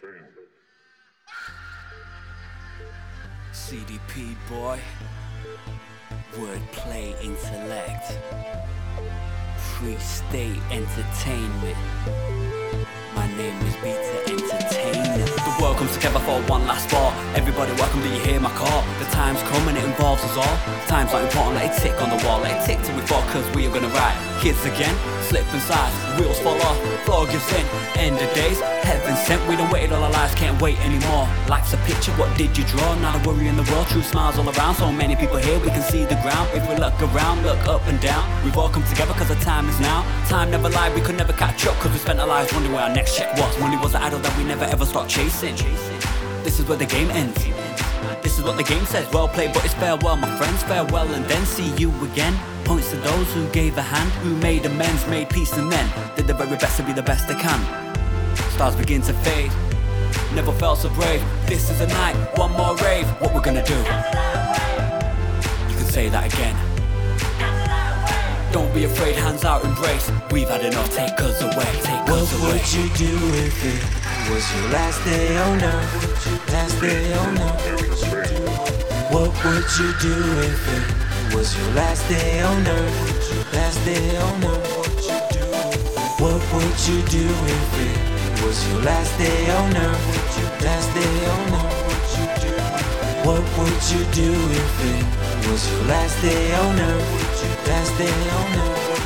CDP boy, wordplay intellect, free state entertainment. My name is Beta Entertainer. The world comes together for one last sport. Everybody welcome, do you hear my call? The time's coming, it involves us all. Time's not important, let it tick on the wall. Let it tick till we fall, cause we are gonna ride. Kids again, slip and slide, wheels fall off, floor gives in. End of days, heaven sent. We done waited all our lives, can't wait anymore. Life's a picture, what did you draw? Not a worry in the world, true smiles all around. So many people here, we can see the ground. If we look around, look up and down. We've all come together cause the time is now. Time never lied, we could never catch up, cause we spent our lives wondering where our next check was. Money was an idol that we never ever start chasing. This is where the game ends. This is what the game says. Well played, but it's farewell, my friends. Farewell and then see you again. Points to those who gave a hand, who made amends, made peace, and then did the very best to be the best they can. Stars begin to fade, never felt so brave. This is the night, one more rave. What we're gonna do? You can say that again. Don't be afraid, hands out, embrace. We've had enough, take us away, take us away. What would you do if it was your last day on earth? Last day on earth. What would you do if it was your last day on earth? Last day on earth. What would you do if it was your last day on earth? Last day on earth. What would you do if it was your last day on earth? Last day on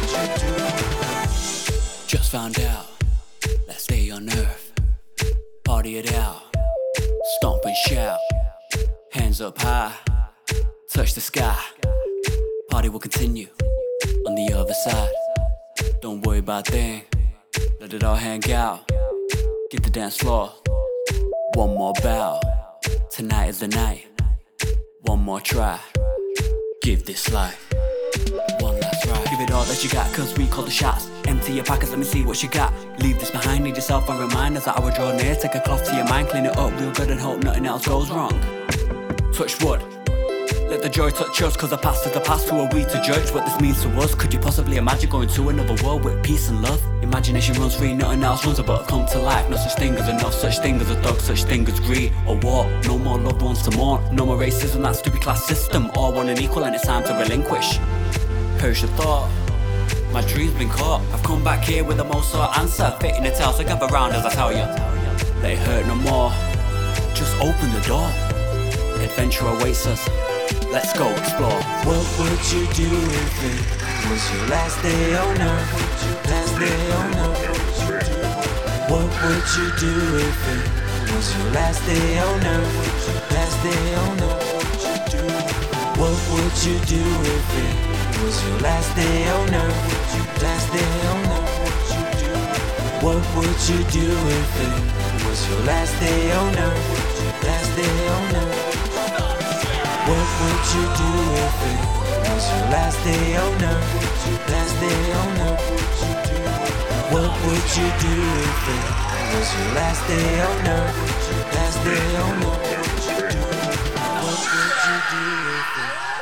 earth. Just found out, last day on earth. Party it out, stomp and shout. Hands up high, touch the sky. Party will continue on the other side. Don't worry about things, let it all hang out. Get the dance floor, one more bow. Tonight is the night, one more try. Give this life one last ride. Give it all that you got, cause we call the shots. Empty your pockets, let me see what you got. Leave this behind, need yourself a reminder that I will draw near. Take a cloth to your mind, clean it up real good and hope nothing else goes wrong. Touch wood, let the joy touch us, cause the past is the past. Who are we to judge what this means to us? Could you possibly imagine going to another world with peace and love? Imagination runs free, nothing else runs above. Come to life, no such thing as enough, such thing as a thug, such thing as greed or war. No more loved ones to mourn, no more racism, that stupid class system. All one and equal and it's time to relinquish. Perish your thought, my dream's been caught. I've come back here with the most sought answer. Fitting the tale, so gather round as I tell you. Let it hurt no more, just open the door. Adventure awaits us, let's go explore. What would you do if it was your last day on earth? Last day on earth. What would you do if it was your last day on earth? Last day on earth. What would you do if it was your last day on earth? Last day on earth. What would you do if it was your last day on earth? Last day on earth. What would you do if it was your last day on earth? Last day on earth. What would you do if it was your last day on earth? Last day on earth. What would you do if it